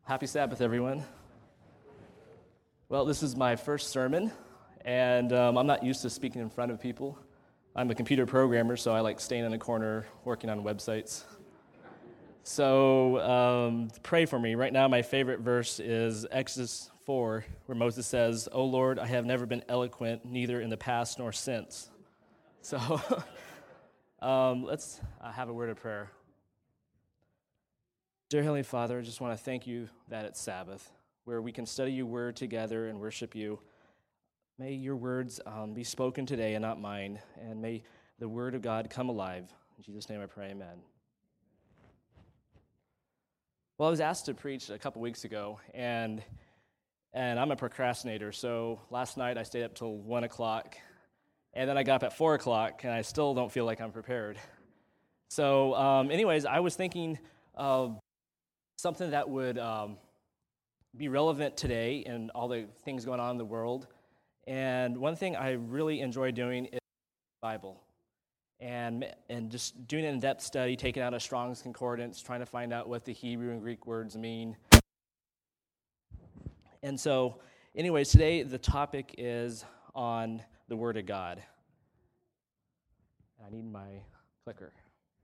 Happy Sabbath, everyone. Well, this is my first sermon, and I'm not used to speaking in front of people. I'm a computer programmer, so I like staying in a corner working on websites. So pray for me. Right now, my favorite verse is Exodus 4, where Moses says, "O Lord, I have never been eloquent, neither in the past nor since." So let's have a word of prayer. Dear Heavenly Father, I just want to thank you that it's Sabbath, where we can study your word together and worship you. May your words be spoken today and not mine, and may the word of God come alive. In Jesus' name I pray, amen. Well, I was asked to preach a couple weeks ago, and I'm a procrastinator, so last night I stayed up till 1 o'clock, and then I got up at 4 o'clock, and I still don't feel like I'm prepared. So anyways, I was thinking of something that would be relevant today and all the things going on in the world. And one thing I really enjoy doing is the Bible. And just doing an in-depth study, taking out a Strong's Concordance, trying to find out what the Hebrew and Greek words mean. And so, anyways, today the topic is on the Word of God. I need my clicker.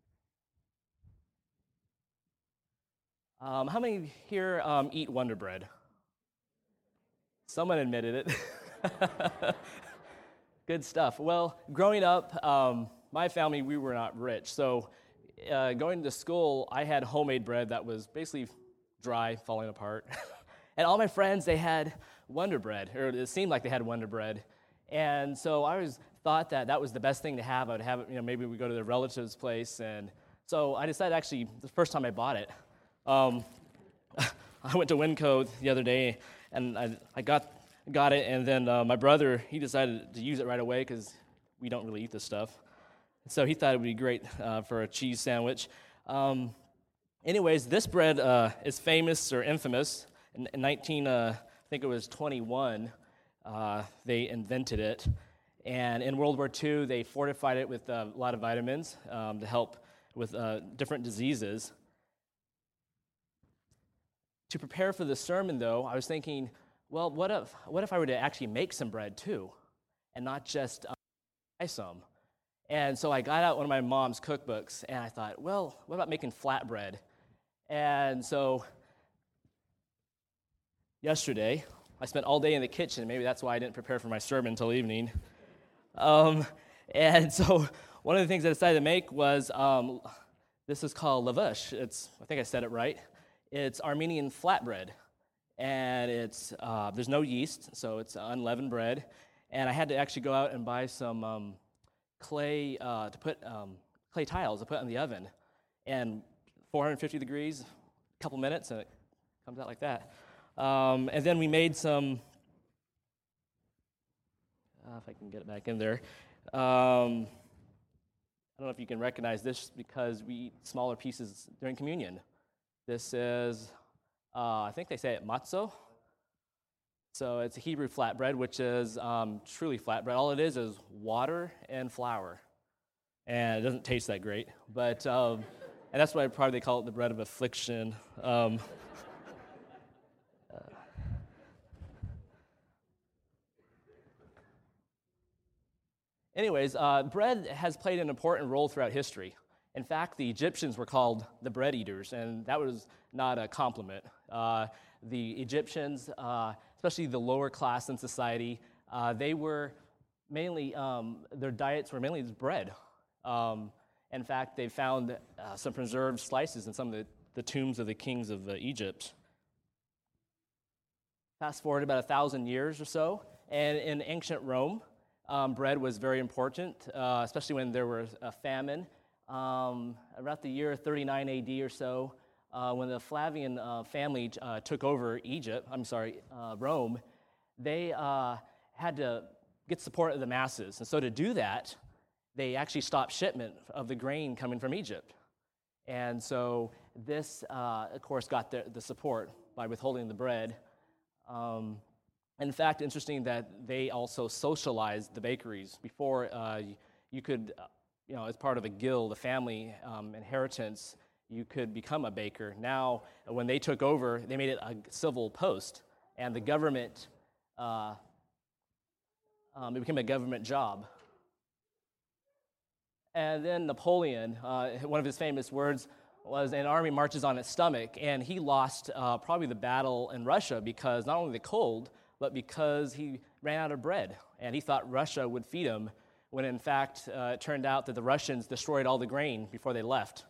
How many here eat Wonder Bread? Someone admitted it. Good stuff. Well, growing up, my family, we were not rich. So going to school, I had homemade bread that was basically dry, falling apart. And all my friends, they had Wonder Bread, or it seemed like they had Wonder Bread. And so I always thought that was the best thing to have. I would have it, maybe we go to the relative's place. And so I decided, actually, the first time I bought it, I went to Winco the other day, and I got it, and then my brother, he decided to use it right away because we don't really eat this stuff. So he thought it would be great for a cheese sandwich. Anyways, this bread is famous or infamous. In 1921, they invented it, and in World War II, they fortified it with a lot of vitamins to help with different diseases. To prepare for the sermon, though, I was thinking, well, what if I were to actually make some bread, too, and not just buy some? And so I got out one of my mom's cookbooks, and I thought, well, what about making flatbread? And so yesterday, I spent all day in the kitchen. Maybe that's why I didn't prepare for my sermon until evening. And so one of the things I decided to make was, this is called lavush. I think I said it right. It's Armenian flatbread, and there's no yeast, so it's unleavened bread. And I had to actually go out and buy some clay clay tiles to put in the oven, and 450 degrees, a couple minutes, and it comes out like that. And then we made some. If I can get it back in there. I don't know if you can recognize this because we eat smaller pieces during communion. This is, I think they say it matzo. So it's a Hebrew flatbread, which is truly flatbread. All it is water and flour. And it doesn't taste that great. But, and that's why probably they call it the bread of affliction. Anyways, bread has played an important role throughout history. In fact, the Egyptians were called the bread eaters, and that was not a compliment. The Egyptians, especially the lower class in society, they were mainly, their diets were mainly bread. In fact, they found some preserved slices in some of the tombs of the kings of Egypt. Fast forward about 1,000 years or so, and in ancient Rome, bread was very important, especially when there was a famine. About the year 39 AD or so, when the Flavian family took over Rome, they had to get support of the masses. And so to do that, they actually stopped shipment of the grain coming from Egypt. And so this, of course, got the support by withholding the bread. In fact, interesting that they also socialized the bakeries. Before you could, as part of a guild, a family inheritance, you could become a baker. Now, when they took over, they made it a civil post, and the government, it became a government job. And then Napoleon, one of his famous words was, "An army marches on its stomach," and he lost probably the battle in Russia because not only the cold, but because he ran out of bread, and he thought Russia would feed him, when in fact it turned out that the Russians destroyed all the grain before they left.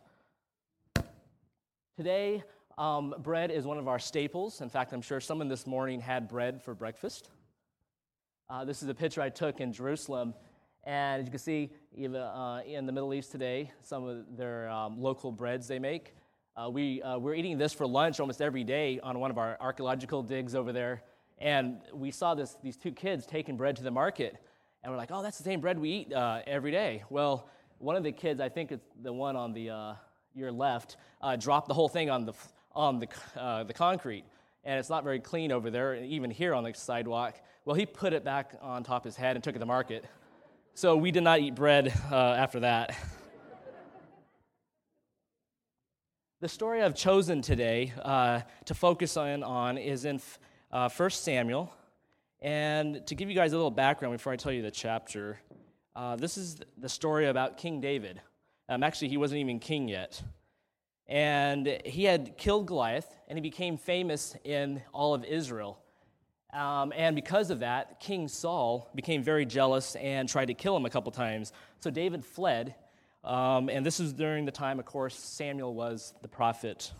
Today, bread is one of our staples. In fact, I'm sure someone this morning had bread for breakfast. This is a picture I took in Jerusalem, and as you can see, even in the Middle East today, some of their local breads they make. We're eating this for lunch almost every day on one of our archaeological digs over there, and we saw these two kids taking bread to the market, and we're like, "Oh, that's the same bread we eat every day." Well, one of the kids, I think it's the one on the your left, dropped the whole thing on the concrete, and it's not very clean over there, even here on the sidewalk. Well, he put it back on top of his head and took it to the market. So we did not eat bread after that. The story I've chosen today to focus on is in 1 Samuel. And to give you guys a little background before I tell you the chapter, this is the story about King David. Actually, he wasn't even king yet. And he had killed Goliath, and he became famous in all of Israel. And because of that, King Saul became very jealous and tried to kill him a couple times. So David fled, and this was during the time, of course, Samuel was the prophet.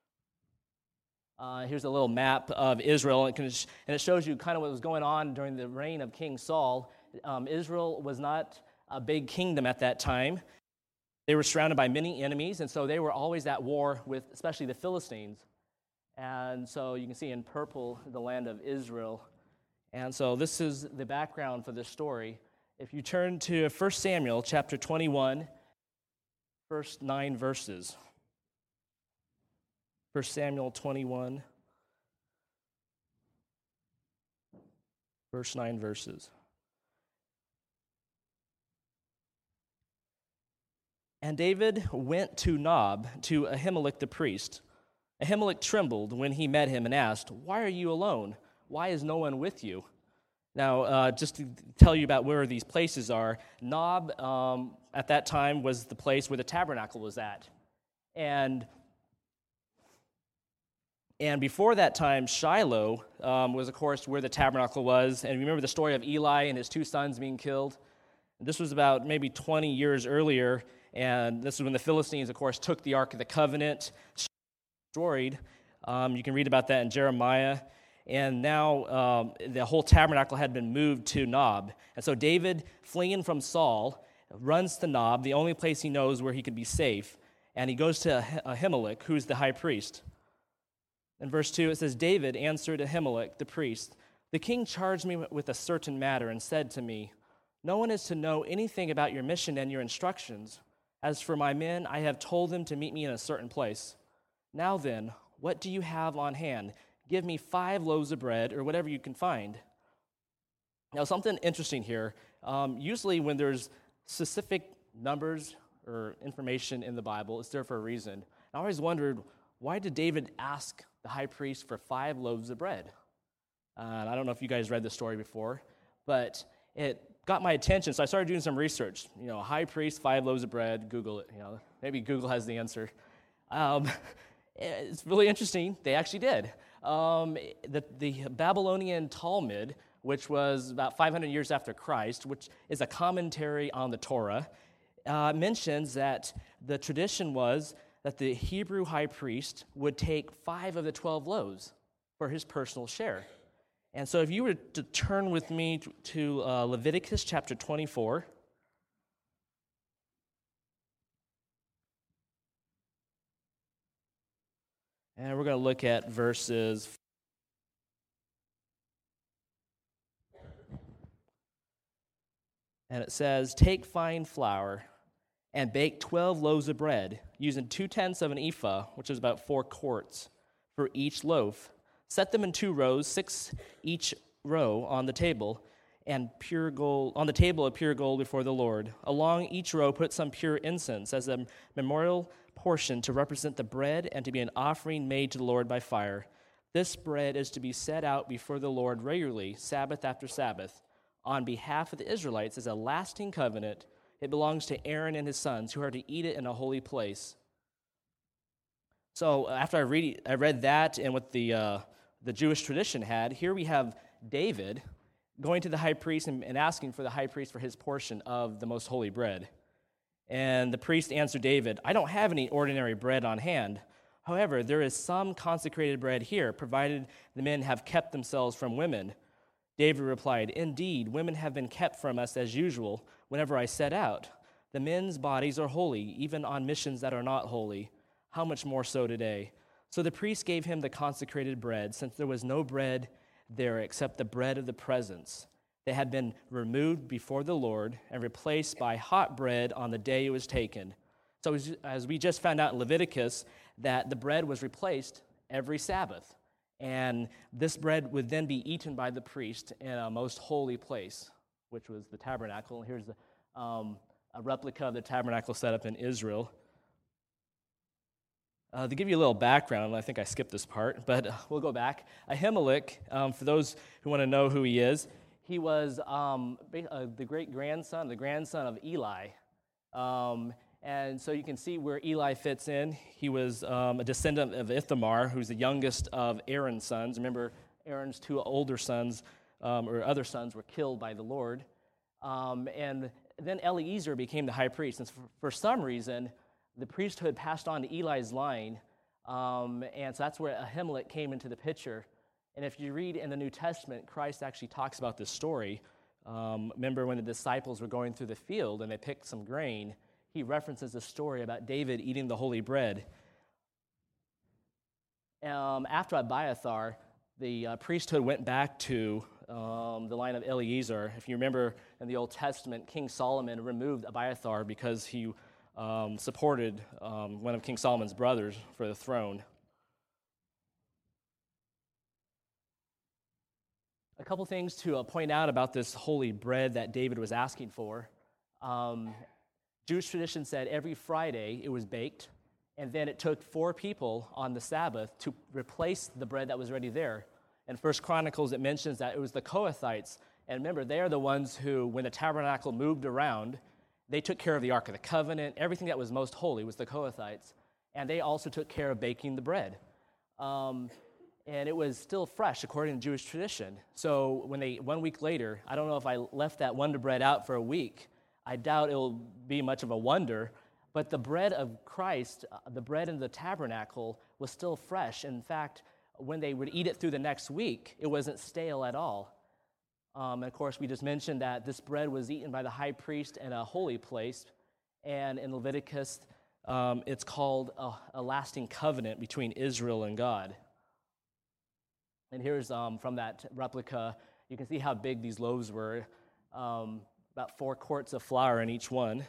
Here's a little map of Israel, and it shows you kind of what was going on during the reign of King Saul. Israel was not a big kingdom at that time. They were surrounded by many enemies, and so they were always at war with especially the Philistines. And so you can see in purple the land of Israel. And so this is the background for this story. If you turn to 1 Samuel chapter 21, first 9 verses. 1 Samuel 21, verse 9 verses. And David went to Nob, to Ahimelech the priest. Ahimelech trembled when he met him and asked, "Why are you alone? Why is no one with you?" Now, just to tell you about where these places are, Nob at that time was the place where the tabernacle was at. And before that time, Shiloh was, of course, where the tabernacle was. And remember the story of Eli and his two sons being killed? This was about maybe 20 years earlier. And this is when the Philistines, of course, took the Ark of the Covenant, destroyed. You can read about that in Jeremiah. And now the whole tabernacle had been moved to Nob. And so David, fleeing from Saul, runs to Nob, the only place he knows where he could be safe. And he goes to Ahimelech, who's the high priest. In verse 2, it says, David answered Ahimelech, the priest, "The king charged me with a certain matter and said to me, 'No one is to know anything about your mission and your instructions. As for my men, I have told them to meet me in a certain place. Now then, what do you have on hand? Give me 5 loaves of bread, or whatever you can find.'" Now, something interesting here. Usually when there's specific numbers or information in the Bible, it's there for a reason. I always wondered, why did David ask the high priest for 5 loaves of bread? And I don't know if you guys read the story before, but it got my attention, so I started doing some research. High priest, 5 loaves of bread, Google it. Maybe Google has the answer. It's really interesting. They actually did. The Babylonian Talmud, which was about 500 years after Christ, which is a commentary on the Torah, mentions that the tradition was that the Hebrew high priest would take 5 of the 12 loaves for his personal share. And so if you were to turn with me to Leviticus chapter 24. And we're going to look at verses. And it says, "Take fine flour and bake 12 loaves of bread, using 2/10 of an ephah, which is about 4 quarts, for each loaf. Set them in 2 rows, 6 each row on the table, and pure gold on the table of pure gold before the Lord. Along each row put some pure incense as a memorial portion to represent the bread and to be an offering made to the Lord by fire. This bread is to be set out before the Lord regularly, Sabbath after Sabbath, on behalf of the Israelites as a lasting covenant. It belongs to Aaron and his sons, who are to eat it in a holy place. So after I read that and what the Jewish tradition had, here we have David going to the high priest and asking for the high priest for his portion of the most holy bread. And the priest answered David, "I don't have any ordinary bread on hand. However, there is some consecrated bread here, provided the men have kept themselves from women." David replied, "Indeed, women have been kept from us as usual whenever I set out. The men's bodies are holy, even on missions that are not holy. How much more so today?" So the priest gave him the consecrated bread, since there was no bread there except the bread of the presence. They had been removed before the Lord and replaced by hot bread on the day it was taken. So as we just found out in Leviticus, that the bread was replaced every Sabbath. And this bread would then be eaten by the priest in a most holy place, which was the tabernacle. Here's a replica of the tabernacle set up in Israel. To give you a little background, I think I skipped this part, but we'll go back. Ahimelech, for those who want to know who he is, he was the grandson of Eli. And so you can see where Eli fits in. He was a descendant of Ithamar, who's the youngest of Aaron's sons. Remember, Aaron's two older sons, or other sons, were killed by the Lord. And then Eleazar became the high priest. And for some reason, the priesthood passed on to Eli's line, and so that's where Ahimelech came into the picture. And if you read in the New Testament, Christ actually talks about this story. Remember when the disciples were going through the field and they picked some grain, he references a story about David eating the holy bread. After Abiathar, the priesthood went back to the line of Eleazar. If you remember in the Old Testament, King Solomon removed Abiathar because he supported one of King Solomon's brothers for the throne. A couple things to point out about this holy bread that David was asking for. Jewish tradition said every Friday it was baked, and then it took 4 people on the Sabbath to replace the bread that was already there. In 1 Chronicles, it mentions that it was the Kohathites. And remember, they are the ones who, when the tabernacle moved around, they took care of the Ark of the Covenant. Everything that was most holy was the Kohathites. And they also took care of baking the bread. And it was still fresh according to Jewish tradition. So when 1 week later, I don't know if I left that Wonder bread out for a week. I doubt it'll be much of a wonder. But the bread of Christ, the bread in the tabernacle, was still fresh. In fact, when they would eat it through the next week, it wasn't stale at all. And of course, we just mentioned that this bread was eaten by the high priest in a holy place. And in Leviticus, it's called a lasting covenant between Israel and God. And here's from that replica, you can see how big these loaves were, about 4 quarts of flour in each one.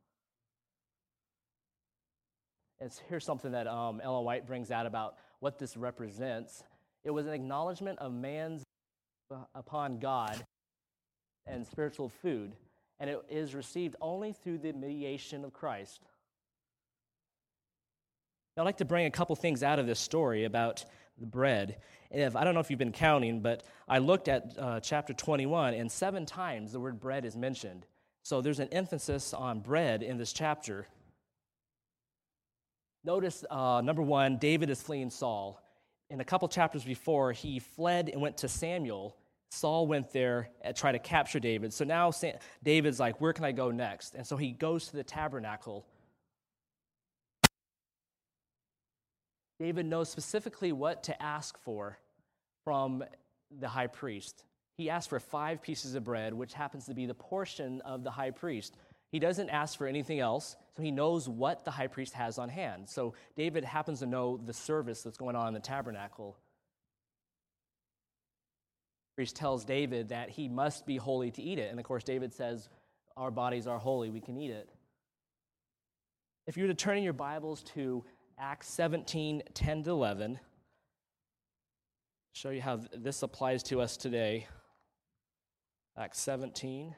Here's something that Ellen White brings out about what this represents. It was an acknowledgement of man's upon God and spiritual food, and it is received only through the mediation of Christ. Now, I'd like to bring a couple things out of this story about the bread. I don't know if you've been counting, but I looked at chapter 21, and 7 times the word bread is mentioned. So there's an emphasis on bread in this chapter. Notice, number 1, David is fleeing Saul. In a couple chapters before, he fled and went to Samuel. Saul went there and tried to capture David. So now David's like, where can I go next? And so he goes to the tabernacle. David knows specifically what to ask for from the high priest. He asked for 5 pieces of bread, which happens to be the portion of the high priest. He doesn't ask for anything else, so he knows what the high priest has on hand. So David happens to know the service that's going on in the tabernacle. The priest tells David that he must be holy to eat it. And of course, David says, our bodies are holy, we can eat it. If you were to turn in your Bibles to Acts 17, 10-11, show you how this applies to us today. Acts 17.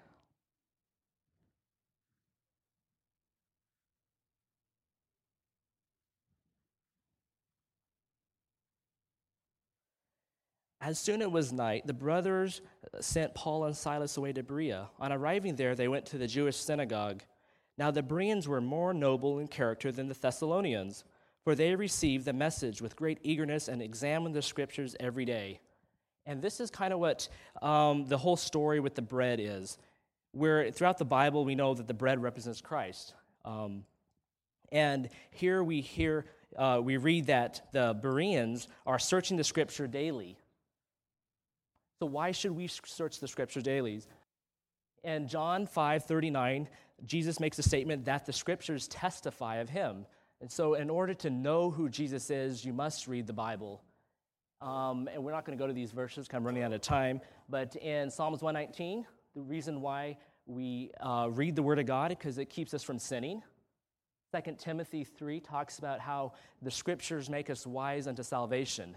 As soon as it was night, the brothers sent Paul and Silas away to Berea. On arriving there, they went to the Jewish synagogue. Now the Bereans were more noble in character than the Thessalonians, for they received the message with great eagerness and examined the scriptures every day. And this is kind of what the whole story with the bread is. Where throughout the Bible, we know that the bread represents Christ. And here we read that the Bereans are searching the scripture daily. So why should we search the scripture daily? In John 5:39, Jesus makes a statement that the scriptures testify of him. And so in order to know who Jesus is, you must read the Bible. And we're not going to go to these verses because I'm running out of time. But in Psalms 119, the reason why we read the Word of God is because it keeps us from sinning. 2 Timothy 3 talks about how the scriptures make us wise unto salvation.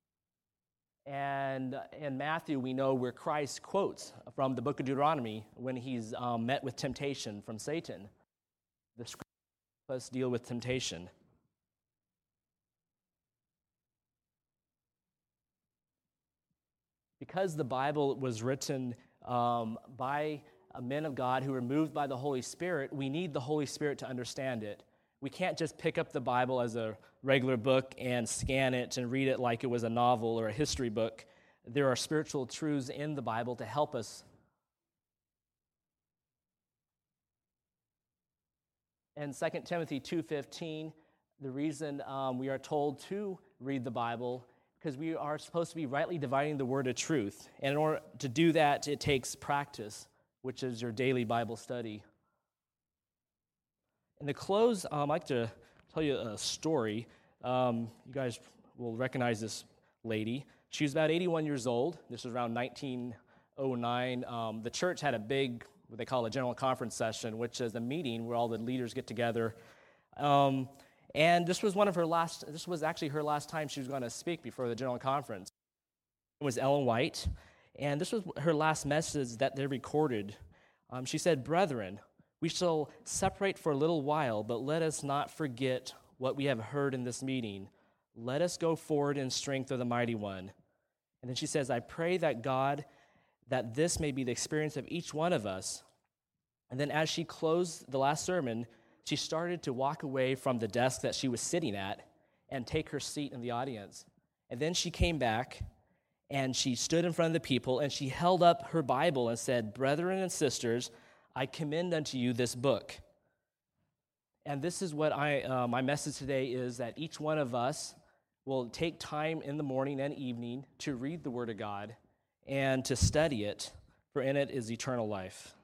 And in Matthew, we know where Christ quotes from the book of Deuteronomy when he's met with temptation from Satan. The scriptures help us deal with temptation. Because the Bible was written by men of God who were moved by the Holy Spirit, we need the Holy Spirit to understand it. We can't just pick up the Bible as a regular book and scan it and read it like it was a novel or a history book. There are spiritual truths in the Bible to help us. In 2 Timothy 2:15, the reason we are told to read the Bible because we are supposed to be rightly dividing the word of truth. And in order to do that, it takes practice, which is your daily Bible study. And to close, I'd like to tell you a story. You guys will recognize this lady. She was about 81 years old. This was around 1909. The church had a big, what they call a general conference session, which is a meeting where all the leaders get together. And this was actually her last time she was going to speak before the general conference. It was Ellen White, and this was her last message that they recorded. She said, "Brethren, we shall separate for a little while, but let us not forget what we have heard in this meeting. Let us go forward in strength of the Mighty One." And then she says, "I pray that God, that this may be the experience of each one of us." And then as she closed the last sermon, she started to walk away from the desk that she was sitting at and take her seat in the audience. And then she came back and she stood in front of the people and she held up her Bible and said, "Brethren and sisters, I commend unto you this book." And this is what my message today is, that each one of us will take time in the morning and evening to read the Word of God and to study it, for in it is eternal life.